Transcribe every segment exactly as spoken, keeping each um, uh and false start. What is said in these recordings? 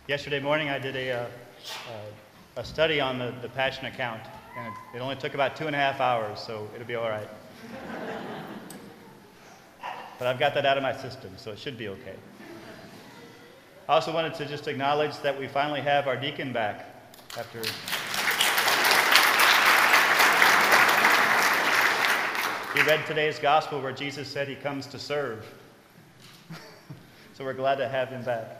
Yesterday morning I did a, uh, uh, a study on the, the Passion account, and it, it only took about two and a half hours, so it'll be all right. But I've got that out of my system, so it should be okay. I also wanted to just acknowledge that we finally have our deacon back after... He read today's gospel where Jesus said he comes to serve. So we're glad to have him back.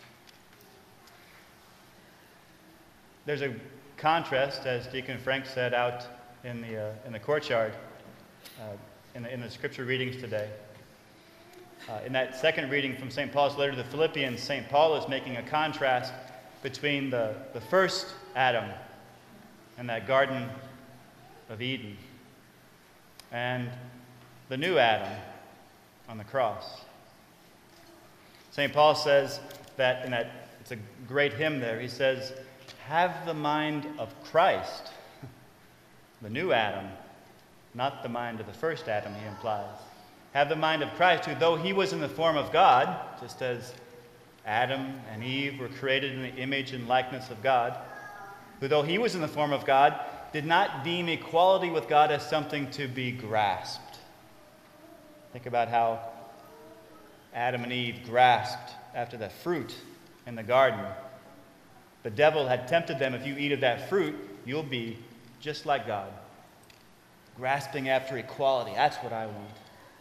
There's a contrast, as Deacon Frank said, out in the, uh, in the courtyard uh, in, the, in the scripture readings today. Uh, in that second reading from Saint Paul's letter to the Philippians, Saint Paul is making a contrast between the, the first Adam and that Garden of Eden and the new Adam on the cross. Saint Paul says that, in that, it's a great hymn there, he says, have the mind of Christ, the new Adam, not the mind of the first Adam, he implies. Have the mind of Christ, who, though he was in the form of God, just as Adam and Eve were created in the image and likeness of God, who, though he was in the form of God, did not deem equality with God as something to be grasped. Think about how Adam and Eve grasped after the fruit in the garden. The devil had tempted them, if you eat of that fruit, you'll be just like God. Grasping after equality, that's what I want.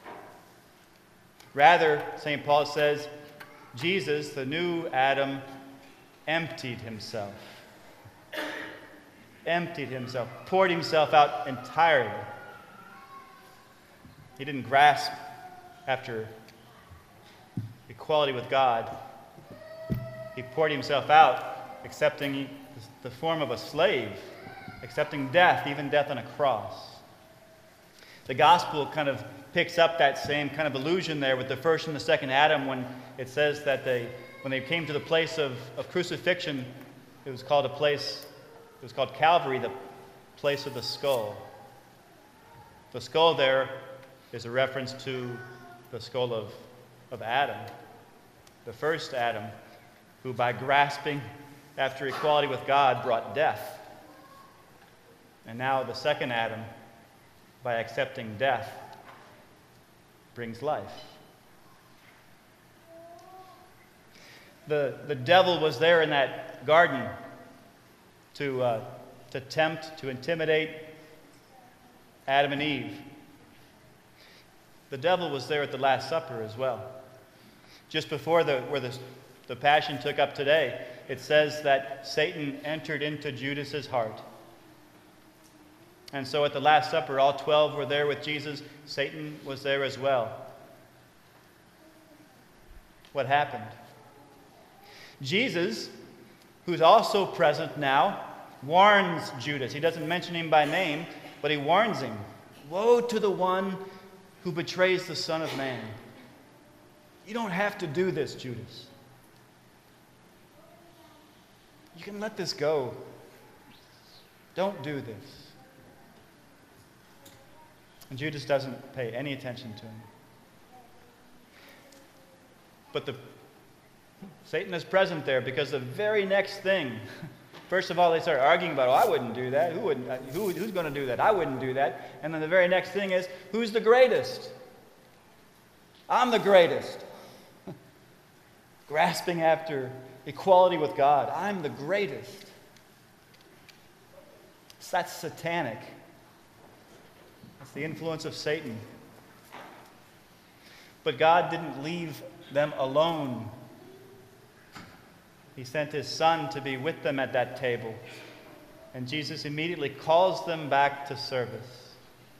Rather, Saint Paul says, Jesus, the new Adam, emptied himself. Emptied himself, poured himself out entirely. He didn't grasp after equality with God. He poured himself out, accepting the form of a slave, accepting death, even death on a cross. The gospel kind of picks up that same kind of illusion there with the first and the second Adam when it says that they, when they came to the place of, of crucifixion, it was called a place, it was called Calvary, the place of the skull. The skull there is a reference to the skull of, of Adam, the first Adam, who by grasping after equality with God brought death. And now the second Adam, by accepting death, brings life. The, the devil was there in that garden to, uh, to tempt, to intimidate Adam and Eve. The devil was there at the Last Supper as well. Just before the, where the, the Passion took up today, it says that Satan entered into Judas's heart. And so at the Last Supper, all twelve were there with Jesus. Satan was there as well. What happened? Jesus, who's also present now, warns Judas. He doesn't mention him by name, but he warns him. Woe to the one who betrays the Son of Man. You don't have to do this, Judas. You can let this go. Don't do this. And Judas doesn't pay any attention to him. But the Satan is present there because the very next thing, first of all, they start arguing about, oh, I wouldn't do that. Who wouldn't? Who, who's going to do that? I wouldn't do that. And then the very next thing is, who's the greatest? I'm the greatest. Grasping after equality with God. I'm the greatest. That's satanic. That's the influence of Satan. But God didn't leave them alone. He sent his Son to be with them at that table. And Jesus immediately calls them back to service.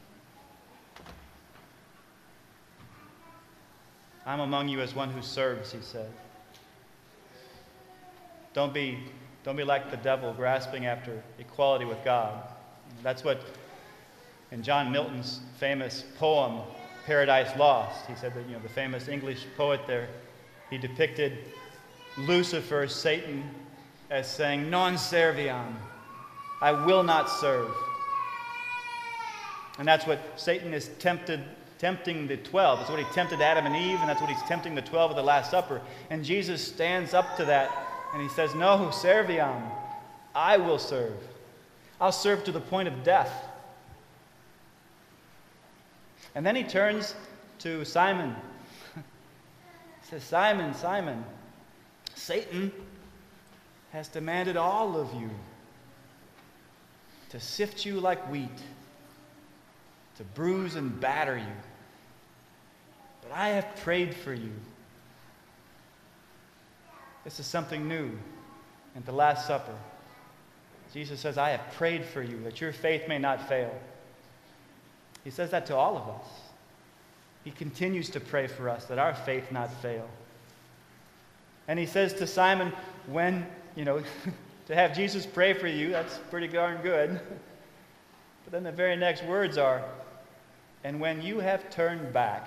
I'm among you as one who serves, he said. Don't be, don't be like the devil grasping after equality with God. That's what, in John Milton's famous poem, Paradise Lost, he said that, you know, the famous English poet there, he depicted Lucifer, Satan, as saying, non serviam, I will not serve. And that's what Satan is tempted, tempting the twelve. That's what he tempted Adam and Eve, and that's what he's tempting the twelve at the Last Supper. And Jesus stands up to that And he says, no, serviam, I will serve. I'll serve to the point of death. And then he turns to Simon. He says, Simon, Simon, Satan has demanded all of you to sift you like wheat, to bruise and batter you. But I have prayed for you. This is something new at the Last Supper. Jesus says, I have prayed for you that your faith may not fail. He says that to all of us. He continues to pray for us that our faith not fail. And he says to Simon, when, you know, to have Jesus pray for you, that's pretty darn good. But then the very next words are, and when you have turned back.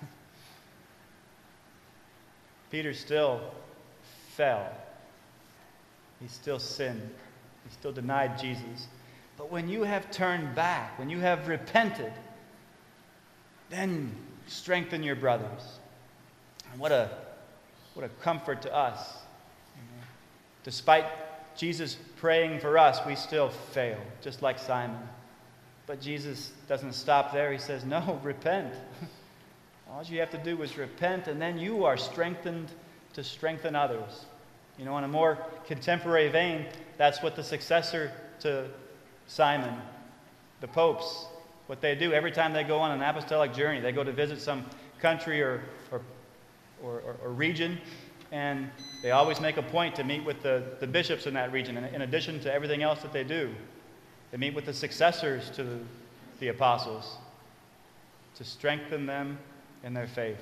Peter still fell. He still sinned. He still denied Jesus. But when you have turned back, when you have repented, then strengthen your brothers. And what a what a comfort to us. You know, despite Jesus praying for us, we still fail, just like Simon. But Jesus doesn't stop there. He says, no, repent. All you have to do is repent, and then you are strengthened to strengthen others. You know, in a more contemporary vein, that's what the successor to Simon, the popes, what they do every time they go on an apostolic journey. They go to visit some country or or, or, or, or region, and they always make a point to meet with the, the bishops in that region. And in addition to everything else that they do, they meet with the successors to the, the apostles to strengthen them in their faith.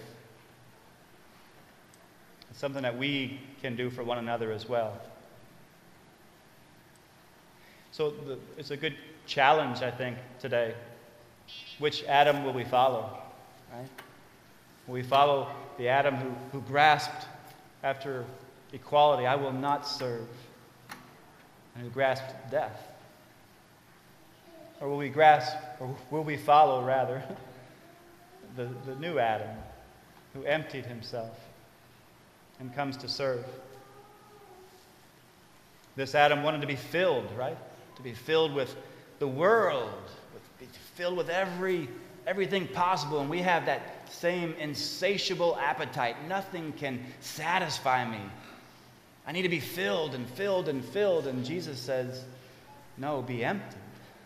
It's something that we can do for one another as well. So the, it's a good challenge, I think, today. Which Adam will we follow? Right? Will we follow the Adam who, who grasped after equality, I will not serve, and who grasped death? Or will we grasp, or will we follow, rather, the, the new Adam who emptied himself and comes to serve? This Adam wanted to be filled, right? To be filled with the world, with, be filled with every everything possible, and we have that same insatiable appetite. Nothing can satisfy me. I need to be filled and filled and filled, and Jesus says, no, be empty.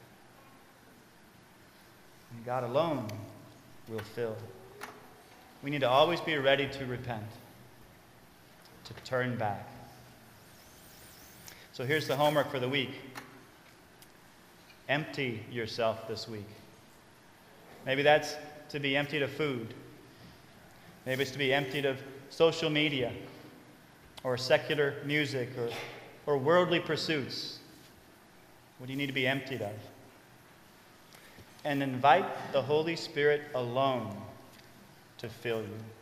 And God alone will fill. We need to always be ready to repent, to turn back. So here's the homework for the week. Empty yourself this week. Maybe that's to be emptied of food. Maybe it's to be emptied of social media or secular music or, or worldly pursuits. What do you need to be emptied of? And invite the Holy Spirit alone to fill you.